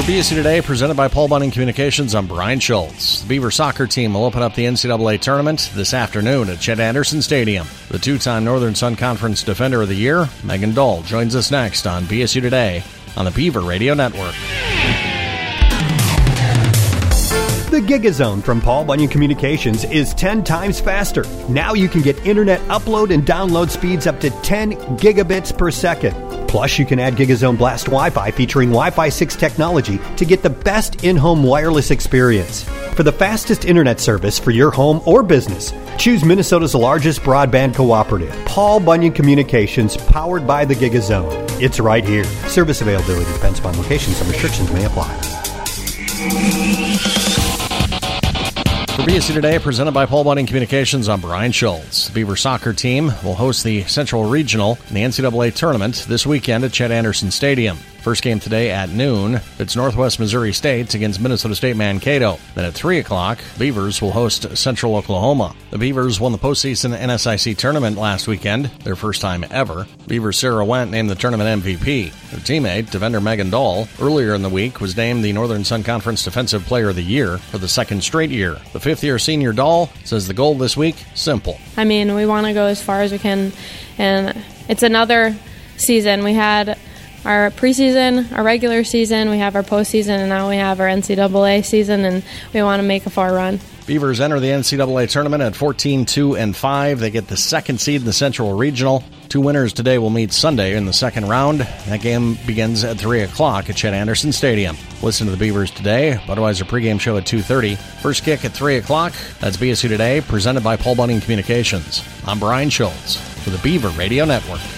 BSU Today, presented by Paul Bunyan Communications, I'm Brian Schultz. The Beaver soccer team will open up the NCAA tournament this afternoon at Chet Anderson Stadium. The two-time Northern Sun Conference Defender of the Year, Megan Dahl, joins us next on BSU Today on the Beaver Radio Network. The GigaZone from Paul Bunyan Communications is 10 times faster. Now you can get internet upload and download speeds up to 10 gigabits per second. Plus, you can add GigaZone Blast Wi-Fi featuring Wi-Fi 6 technology to get the best in-home wireless experience. For the fastest internet service for your home or business, choose Minnesota's largest broadband cooperative, Paul Bunyan Communications, powered by the GigaZone. It's right here. Service availability depends upon location. Some restrictions may apply. For BSU Today, presented by Paul Bunyan Communications, I'm Brian Schultz. The Beaver soccer team will host the Central Regional in the NCAA tournament this weekend at Chet Anderson Stadium. First game today at noon, it's Northwest Missouri State against Minnesota State Mankato. Then at 3 o'clock, Beavers will host Central Oklahoma. The Beavers won the postseason NSIC tournament last weekend, their first time ever. Beavers Sarah Wendt named the tournament MVP. Their teammate, defender Megan Dahl, earlier in the week was named the Northern Sun Conference Defensive Player of the Year for the second straight year. The fifth-year senior Dahl says the goal this week, simple. I mean, we want to go as far as we can, and it's another season. We had our preseason, our regular season, we have our postseason, and now we have our NCAA season, and we want to make a far run. Beavers enter the NCAA tournament at 14-2-5. They get the second seed in the Central Regional. Two winners today will meet Sunday in the second round. That game begins at 3 o'clock at Chet Anderson Stadium. Listen to the Beavers Today, Budweiser pregame show at 2:30. First kick at 3 o'clock. That's BSU Today, presented by Paul Bunyan Communications. I'm Brian Schultz for the Beaver Radio Network.